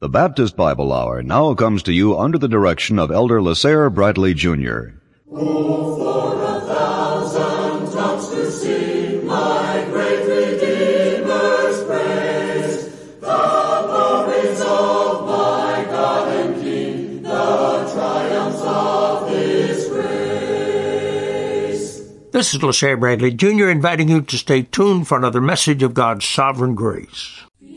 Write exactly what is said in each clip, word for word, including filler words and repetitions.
The Baptist Bible Hour now comes to you under the direction of Elder LaSalle Bradley Junior Oh, for a thousand tongues to sing my great Redeemer's praise, the glories of my God and King, the triumphs of His grace. This is LaSalle Bradley Junior inviting you to stay tuned for another message of God's sovereign grace.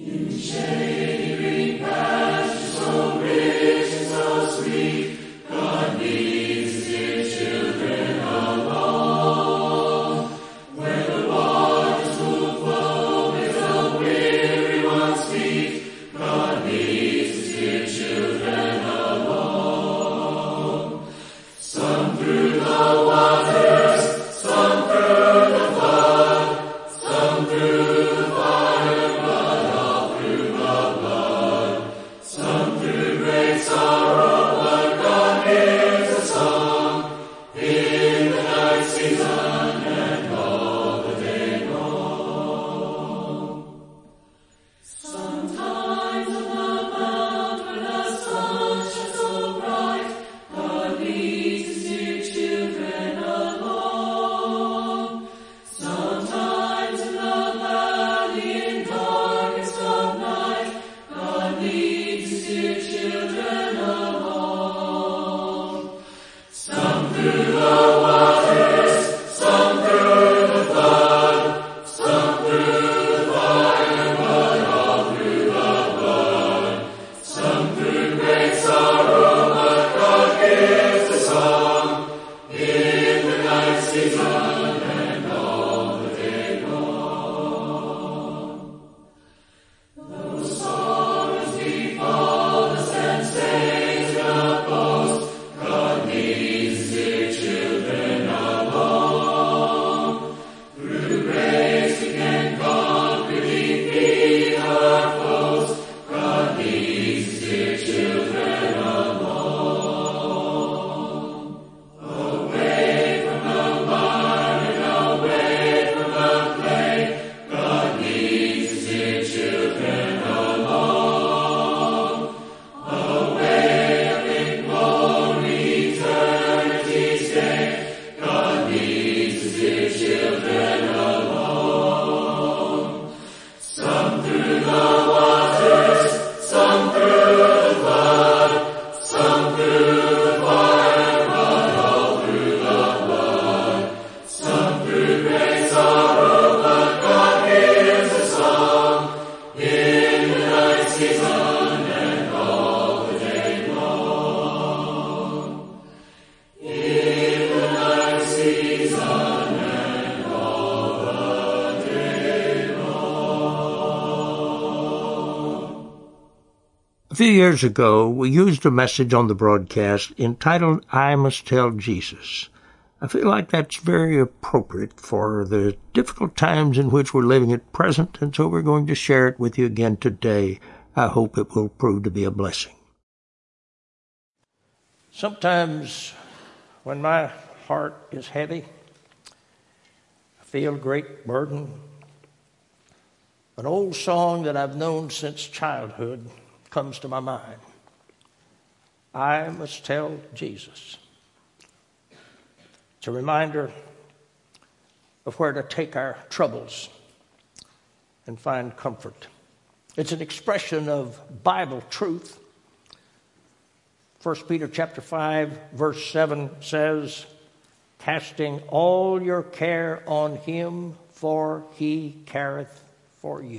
A few years ago, we used a message on the broadcast entitled, I Must Tell Jesus. I feel like that's very appropriate for the difficult times in which we're living at present, and so we're going to share it with you again today. I hope it will prove to be a blessing. Sometimes when my heart is heavy, I feel a great burden. An old song that I've known since childhood comes to my mind. I must tell Jesus. It's a reminder of where to take our troubles and find comfort. It's an expression of Bible truth. First Peter chapter five, verse seven says, casting all your care on him, for he careth for you.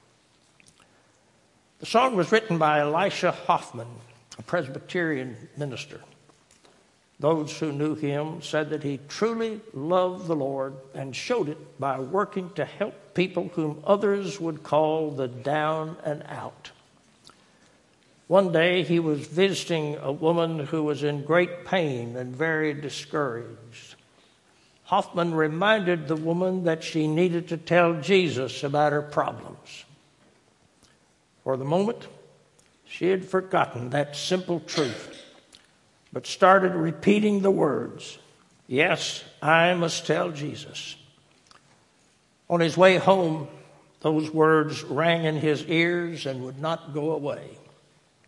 The song was written by Elisha Hoffman, a Presbyterian minister. Those who knew him said that he truly loved the Lord and showed it by working to help people whom others would call the down and out. One day he was visiting a woman who was in great pain and very discouraged. Hoffman reminded the woman that she needed to tell Jesus about her problems. For the moment, she had forgotten that simple truth, but started repeating the words, yes, I must tell Jesus. On his way home, those words rang in his ears and would not go away.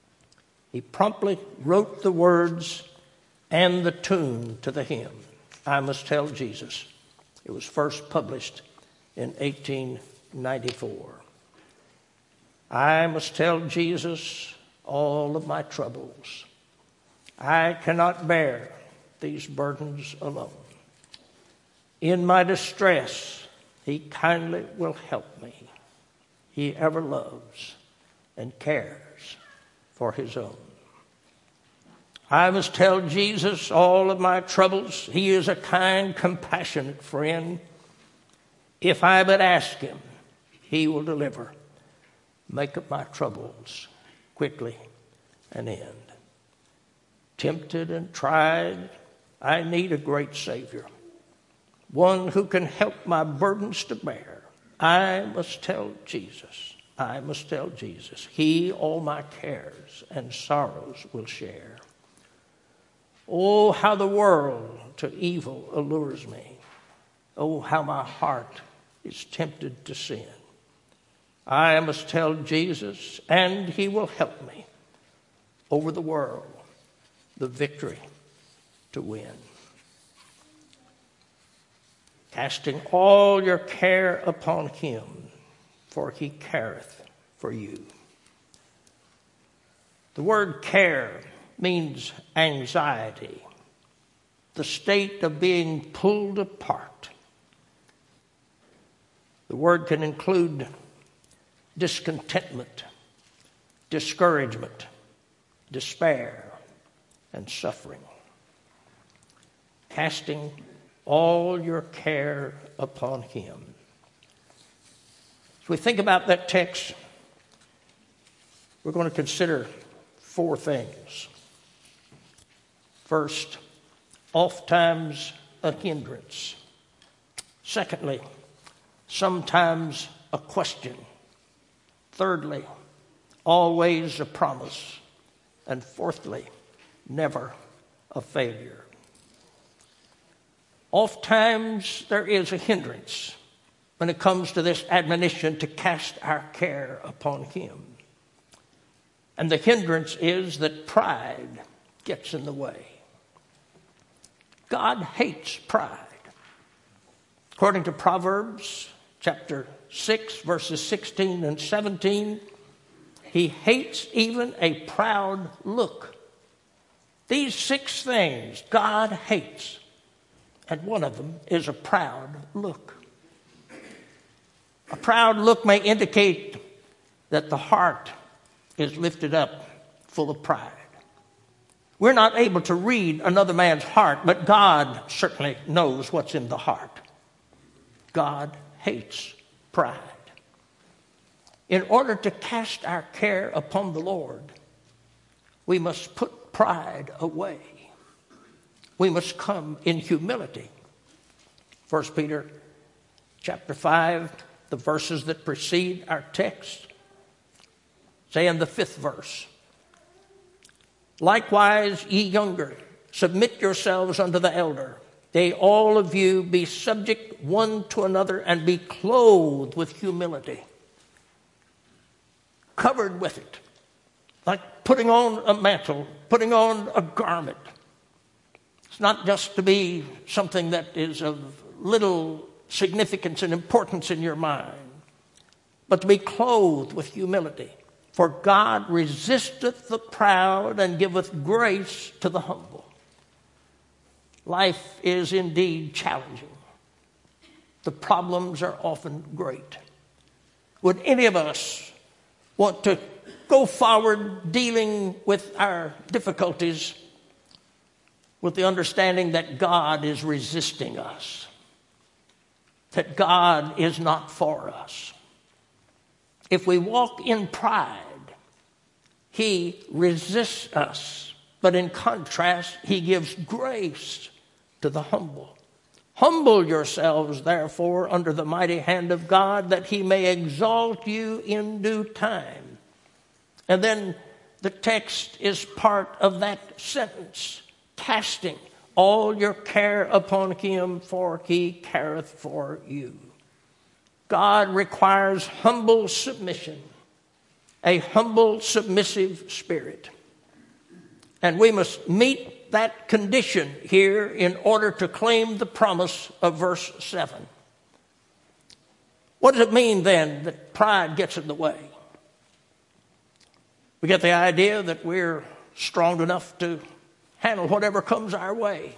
He promptly wrote the words and the tune to the hymn, I Must Tell Jesus. It was first published in eighteen ninety-four. I must tell Jesus all of my troubles. I cannot bear these burdens alone. In my distress, he kindly will help me. He ever loves and cares for his own. I must tell Jesus all of my troubles. He is a kind, compassionate friend. If I but ask him, he will deliver. Make up my troubles quickly an end. Tempted and tried, I need a great Savior, one who can help my burdens to bear. I must tell Jesus, I must tell Jesus, he all my cares and sorrows will share. Oh, how the world to evil allures me. Oh, how my heart is tempted to sin. I must tell Jesus, and he will help me over the world, the victory to win. Casting all your care upon him, for he careth for you. The word care means anxiety, the state of being pulled apart. The word can include discontentment, discouragement, despair, and suffering. Casting all your care upon him. As we think about that text, we're going to consider four things. First, oftentimes a hindrance. Secondly, sometimes a question. Thirdly, always a promise. And fourthly, never a failure. Oftentimes there is a hindrance when it comes to this admonition to cast our care upon him. And the hindrance is that pride gets in the way. God hates pride. According to Proverbs chapter six, verses sixteen and seventeen, he hates even a proud look. These six things God hates, and one of them is a proud look. A proud look may indicate that the heart is lifted up full of pride. We're not able to read another man's heart, but God certainly knows what's in the heart. God hates pride. In order to cast our care upon the Lord, we must put pride away. We must come in humility. First Peter chapter five, the verses that precede our text, say in the fifth verse, likewise, ye younger, submit yourselves unto the elder. They all of you be subject one to another and be clothed with humility. Covered with it. Like putting on a mantle, putting on a garment. It's not just to be something that is of little significance and importance in your mind, but to be clothed with humility. For God resisteth the proud and giveth grace to the humble. Life is indeed challenging. The problems are often great. Would any of us want to go forward dealing with our difficulties with the understanding that God is resisting us, that God is not for us? If we walk in pride, he resists us, but in contrast, he gives grace to the humble. Humble yourselves, therefore, under the mighty hand of God, that he may exalt you in due time. And then the text is part of that sentence, casting all your care upon him, for he careth for you. God requires humble submission, a humble, submissive spirit. And we must meet that condition here in order to claim the promise of verse seven. What does it mean then that pride gets in the way? We get the idea that we're strong enough to handle whatever comes our way.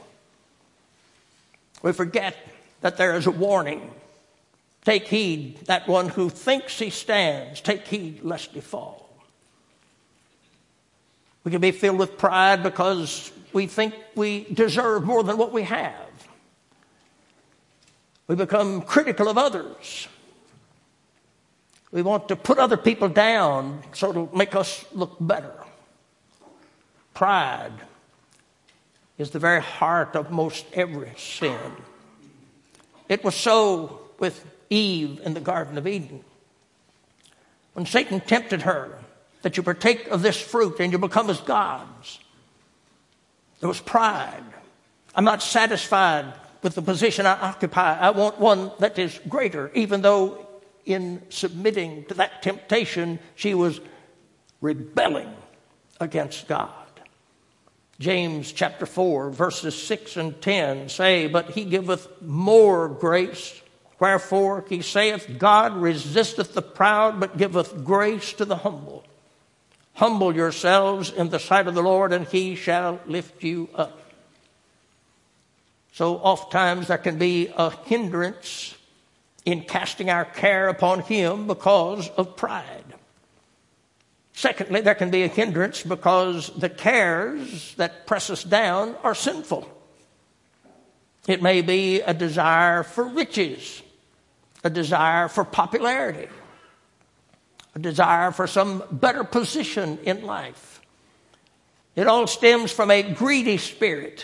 We forget that there is a warning. Take heed, that one who thinks he stands, take heed lest he fall. We can be filled with pride because we think we deserve more than what we have. We become critical of others. We want to put other people down so it'll make us look better. Pride is the very heart of most every sin. It was so with Eve in the Garden of Eden. When Satan tempted her that you partake of this fruit and you become as gods, there was pride. I'm not satisfied with the position I occupy. I want one that is greater, even though in submitting to that temptation, she was rebelling against God. James chapter four, verses six and ten say, but he giveth more grace. Wherefore he saith, God resisteth the proud, but giveth grace to the humble. Humble yourselves in the sight of the Lord, and he shall lift you up. So oftentimes there can be a hindrance in casting our care upon him because of pride. Secondly, there can be a hindrance because the cares that press us down are sinful. It may be a desire for riches, a desire for popularity, a desire for some better position in life. It all stems from a greedy spirit.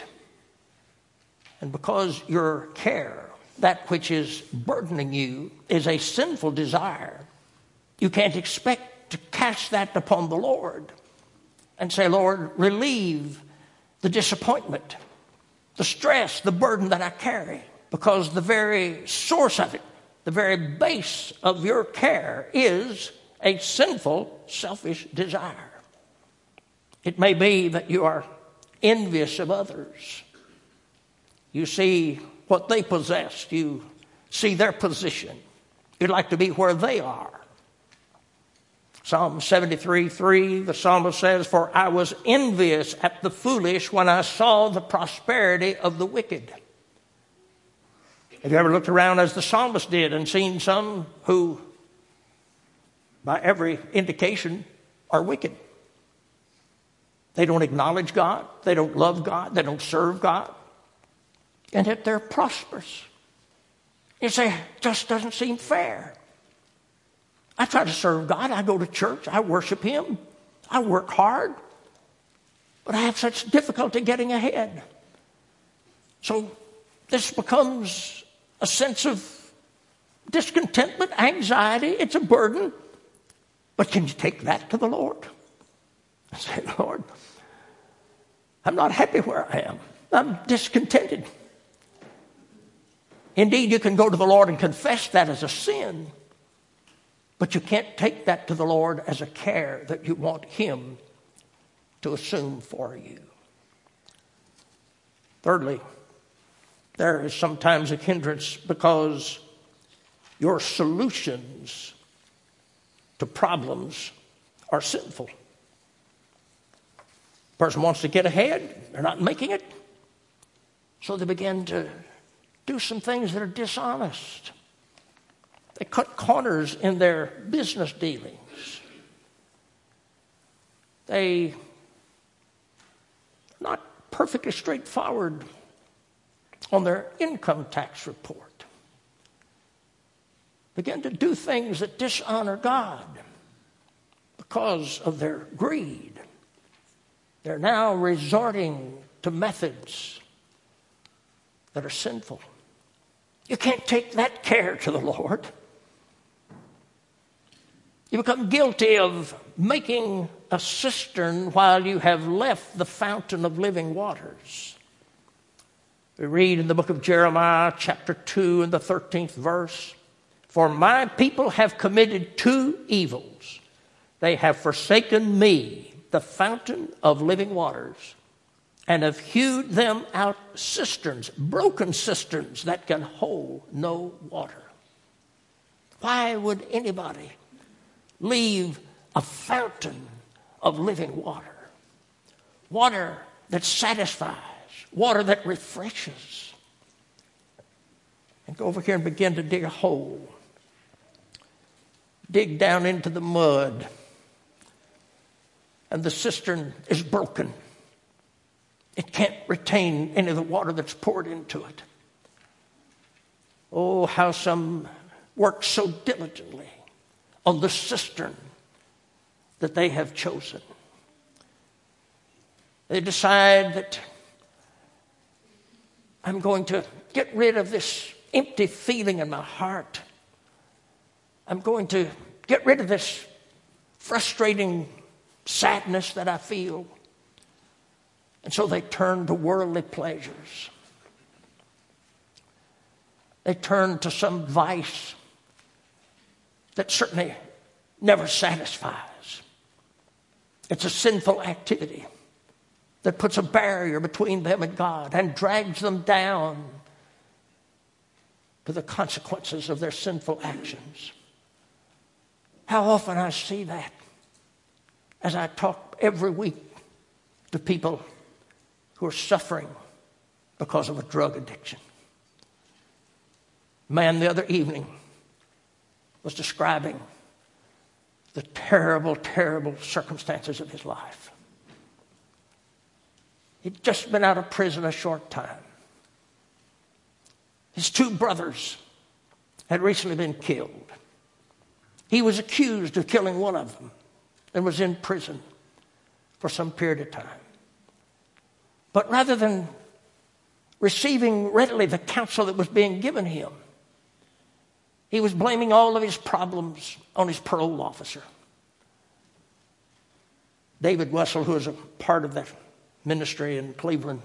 And because your care, that which is burdening you, is a sinful desire, you can't expect to cast that upon the Lord and say, Lord, relieve the disappointment, the stress, the burden that I carry, because the very source of it, the very base of your care is a sinful, selfish desire. It may be that you are envious of others. You see what they possess. You see their position. You'd like to be where they are. Psalm seventy-three, three, the psalmist says, for I was envious at the foolish when I saw the prosperity of the wicked. Have you ever looked around as the psalmist did and seen some who, by every indication, are wicked? They don't acknowledge God. They don't love God. They don't serve God. And yet they're prosperous. You say, it just doesn't seem fair. I try to serve God. I go to church. I worship him. I work hard. But I have such difficulty getting ahead. So this becomes a sense of discontentment, anxiety. It's a burden. But can you take that to the Lord? I say, Lord, I'm not happy where I am. I'm discontented. Indeed, you can go to the Lord and confess that as a sin. But you can't take that to the Lord as a care that you want him to assume for you. Thirdly, there is sometimes a hindrance because your solutions to problems are sinful. The person wants to get ahead. They're not making it. So they begin to do some things that are dishonest. They cut corners in their business dealings. They are not perfectly straightforward on their income tax report. Begin to do things that dishonor God because of their greed. They're now resorting to methods that are sinful. You can't take that care to the Lord. You become guilty of making a cistern while you have left the fountain of living waters. We read in the book of Jeremiah, chapter two, and the thirteenth verse, for my people have committed two evils. They have forsaken me, the fountain of living waters, and have hewed them out cisterns, broken cisterns that can hold no water. Why would anybody leave a fountain of living water? Water that satisfies, water that refreshes. And go over here and begin to dig a hole. Dig down into the mud. And the cistern is broken. It can't retain any of the water that's poured into it. Oh, how some work so diligently on the cistern that they have chosen. They decide that I'm going to get rid of this empty feeling in my heart. I'm going to get rid of this frustrating sadness that I feel. And so they turn to worldly pleasures. They turn to some vice that certainly never satisfies. It's a sinful activity that puts a barrier between them and God and drags them down to the consequences of their sinful actions. How often I see that as I talk every week to people who are suffering because of a drug addiction. A man the other evening was describing the terrible, terrible circumstances of his life. He'd just been out of prison a short time. His two brothers had recently been killed. He was accused of killing one of them and was in prison for some period of time. But rather than receiving readily the counsel that was being given him, he was blaming all of his problems on his parole officer. David Wessel, who was a part of that ministry in Cleveland,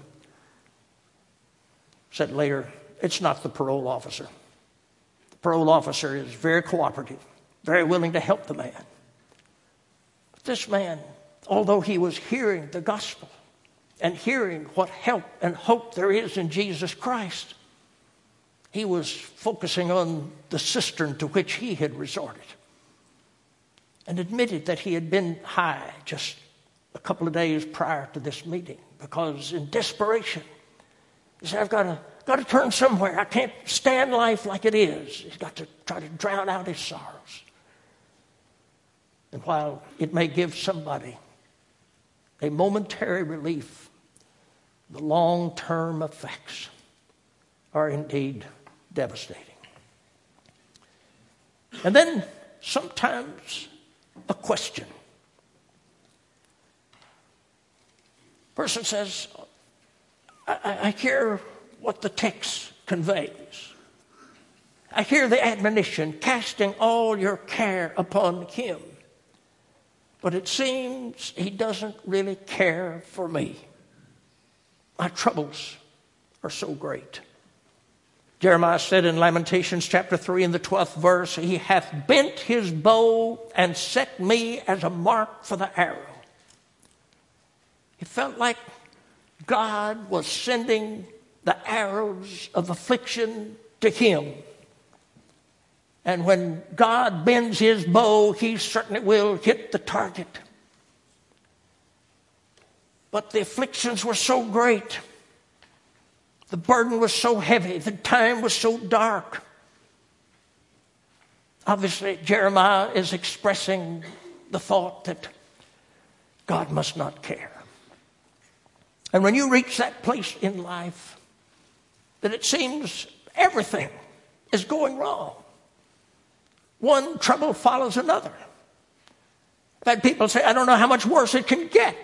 said later, it's not the parole officer. The parole officer is very cooperative, very willing to help the man. But this man, although he was hearing the gospel and hearing what help and hope there is in Jesus Christ, he was focusing on the cistern to which he had resorted and admitted that he had been high just a couple of days prior to this meeting because in desperation, he said, I've got to, got to turn somewhere. I can't stand life like it is. He's got to try to drown out his sorrows. And while it may give somebody a momentary relief, the long-term effects are indeed devastating. And then sometimes a question. Person says, I, I hear what the text conveys. I hear the admonition, casting all your care upon him. But it seems he doesn't really care for me. My troubles are so great. Jeremiah said in Lamentations chapter three in the twelfth verse, he hath bent his bow and set me as a mark for the arrow. It felt like God was sending the arrows of affliction to him. And when God bends his bow, he certainly will hit the target. But the afflictions were so great. The burden was so heavy. The time was so dark. Obviously, Jeremiah is expressing the thought that God must not care. And when you reach that place in life that it seems everything is going wrong, one trouble follows another. I've had people say, I don't know how much worse it can get.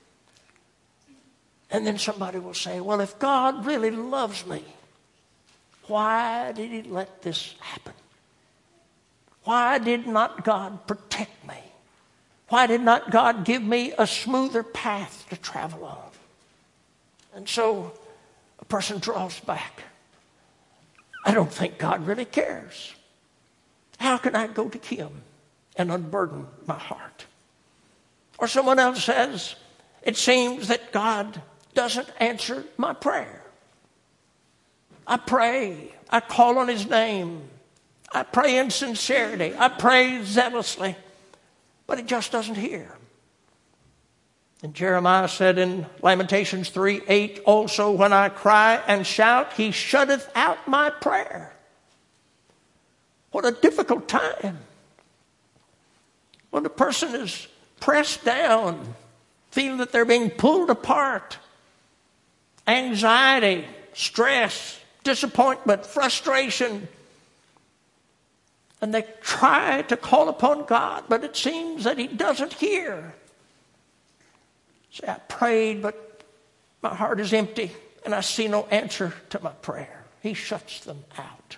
And then somebody will say, well, if God really loves me, why did he let this happen? Why did not God protect me? Why did not God give me a smoother path to travel on? And so a person draws back. I don't think God really cares. How can I go to him and unburden my heart? Or someone else says, it seems that God doesn't answer my prayer. I pray. I call on his name. I pray in sincerity. I pray zealously. But he just doesn't hear. And Jeremiah said in Lamentations three eight, also when I cry and shout, he shutteth out my prayer. What a difficult time. When the person is pressed down, feeling that they're being pulled apart, anxiety, stress, disappointment, frustration, and they try to call upon God, but it seems that he doesn't hear. Say, I prayed, but my heart is empty, and I see no answer to my prayer. He shuts them out.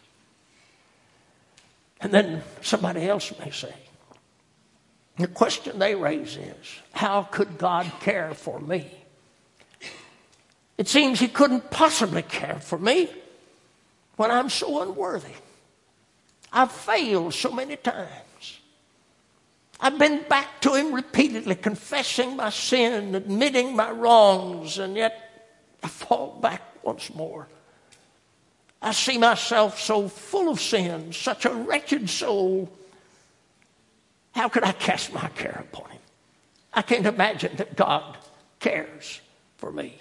And then somebody else may say, the question they raise is, how could God care for me? It seems he couldn't possibly care for me when I'm so unworthy. I've failed so many times. I've been back to him repeatedly, confessing my sin, admitting my wrongs, and yet I fall back once more. I see myself so full of sin, such a wretched soul. How could I cast my care upon him? I can't imagine that God cares for me.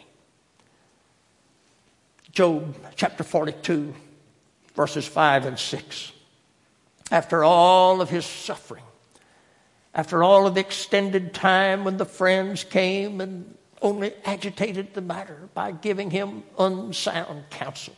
Job chapter forty-two, verses five and six. After all of his suffering, after all of the extended time when the friends came and only agitated the matter by giving him unsound counsel,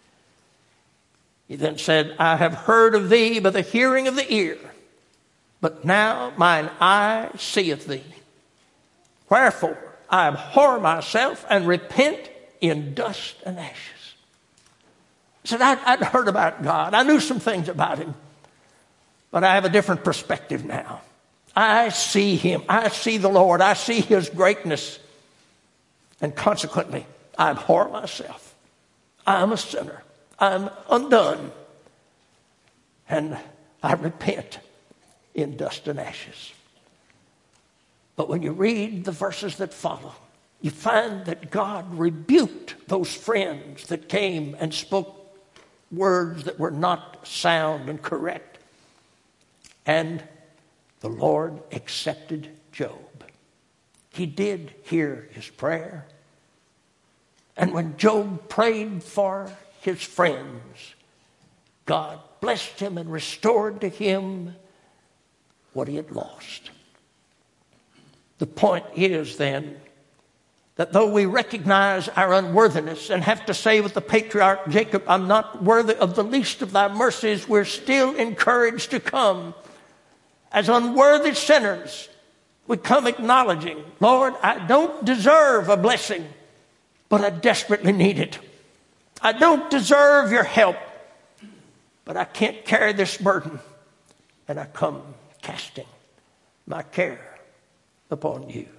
he then said, I have heard of thee by the hearing of the ear, but now mine eye seeth thee. Wherefore I abhor myself and repent in dust and ashes. He said, I'd, I'd heard about God. I knew some things about him, but I have a different perspective now. I see him. I see the Lord. I see his greatness. And consequently, I abhor myself. I'm a sinner. I'm undone. And I repent in dust and ashes. But when you read the verses that follow, you find that God rebuked those friends that came and spoke words that were not sound and correct. And the Lord accepted Job. He did hear his prayer. And when Job prayed for his friends, God blessed him and restored to him what he had lost. The point is then that though we recognize our unworthiness and have to say with the patriarch Jacob, I'm not worthy of the least of thy mercies, we're still encouraged to come. As unworthy sinners, we come acknowledging, Lord, I don't deserve a blessing, but I desperately need it. I don't deserve your help, but I can't carry this burden. And I come casting my care upon you.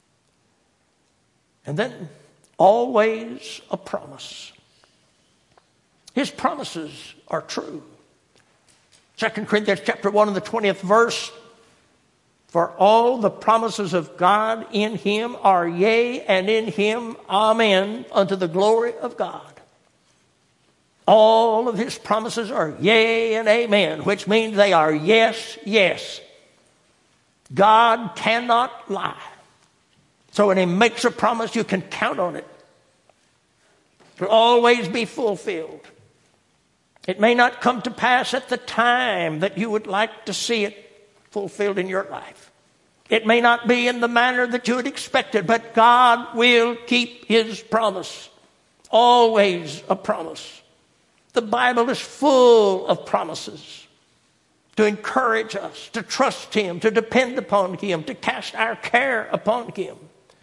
And then always a promise. His promises are true. Second Corinthians chapter one and the twentieth verse. For all the promises of God in him are yea, and in him amen, unto the glory of God. All of his promises are yea and amen, which means they are yes, yes. God cannot lie. So when he makes a promise, you can count on it. It will always be fulfilled. It may not come to pass at the time that you would like to see it fulfilled in your life. It may not be in the manner that you had expected, but God will keep his promise. Always a promise. The Bible is full of promises to encourage us, to trust him, to depend upon him, to cast our care upon him.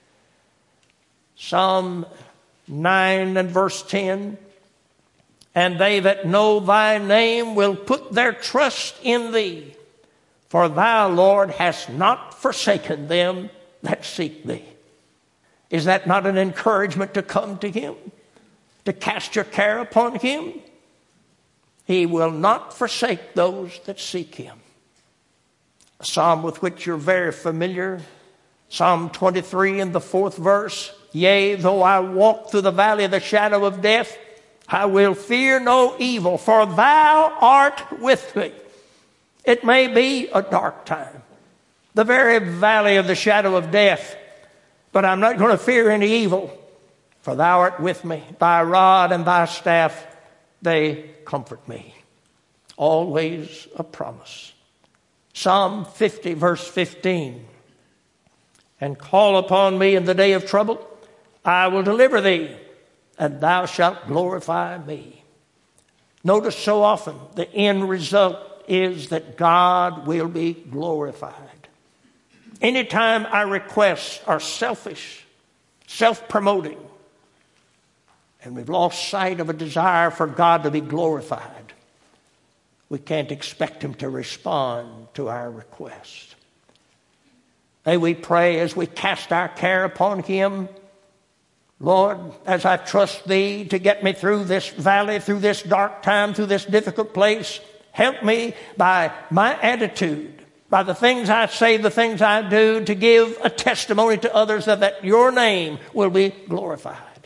Psalm nine and verse ten. And they that know thy name will put their trust in thee. For thou, Lord, hast not forsaken them that seek thee. Is that not an encouragement to come to him? To cast your care upon him? He will not forsake those that seek him. A psalm with which you're very familiar. Psalm twenty-three in the fourth verse, yea, though I walk through the valley of the shadow of death, I will fear no evil, for thou art with me. It may be a dark time, the very valley of the shadow of death, but I'm not going to fear any evil, for thou art with me. Thy rod and thy staff, they comfort me. Always a promise. Psalm fifty, verse fifteen. And call upon me in the day of trouble, I will deliver thee, and thou shalt glorify me. Notice so often the end result is that God will be glorified. Anytime our requests are selfish, self-promoting, and we've lost sight of a desire for God to be glorified, we can't expect him to respond to our request. May we pray as we cast our care upon him, Lord, as I trust thee to get me through this valley, through this dark time, through this difficult place, help me by my attitude, by the things I say, the things I do, to give a testimony to others that, that your name will be glorified.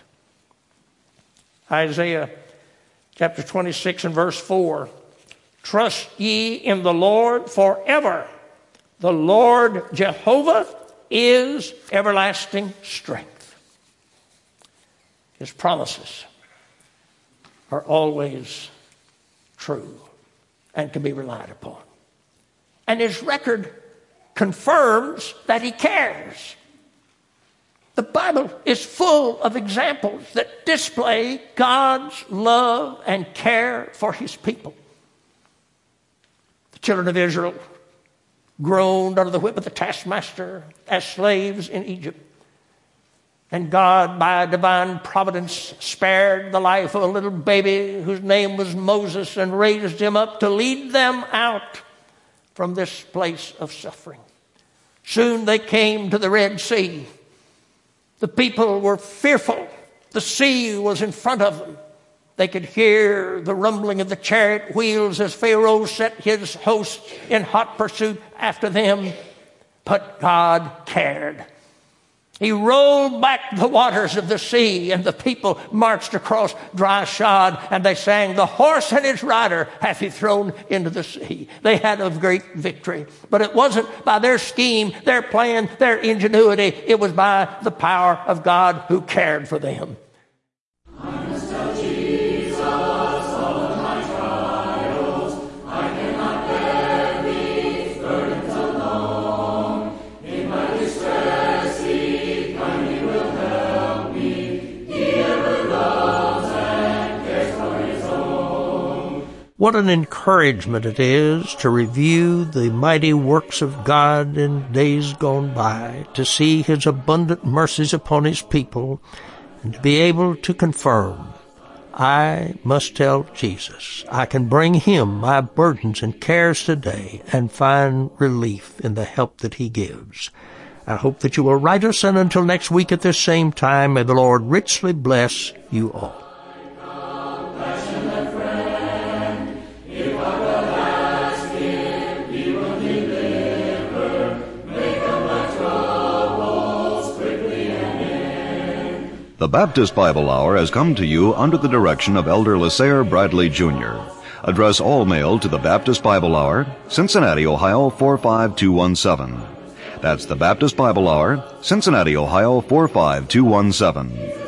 Isaiah chapter twenty-six and verse four. Trust ye in the Lord forever. The Lord Jehovah is everlasting strength. His promises are always true and can be relied upon. And his record confirms that he cares. The Bible is full of examples that display God's love and care for his people. The children of Israel groaned under the whip of the taskmaster as slaves in Egypt. And God, by divine providence, spared the life of a little baby whose name was Moses and raised him up to lead them out from this place of suffering. Soon they came to the Red Sea. The people were fearful. The sea was in front of them. They could hear the rumbling of the chariot wheels as Pharaoh set his host in hot pursuit after them. But God cared. He rolled back the waters of the sea, and the people marched across dry shod, and they sang, the horse and his rider hath he thrown into the sea. They had a great victory. But it wasn't by their scheme, their plan, their ingenuity. It was by the power of God who cared for them. What an encouragement it is to review the mighty works of God in days gone by, to see his abundant mercies upon his people, and to be able to confirm, I must tell Jesus, I can bring him my burdens and cares today and find relief in the help that he gives. I hope that you will write us, and until next week at this same time, may the Lord richly bless you all. The Baptist Bible Hour has come to you under the direction of Elder Lasair Bradley, Junior Address all mail to the Baptist Bible Hour, Cincinnati, Ohio four five two one seven. That's the Baptist Bible Hour, Cincinnati, Ohio four five two one seven.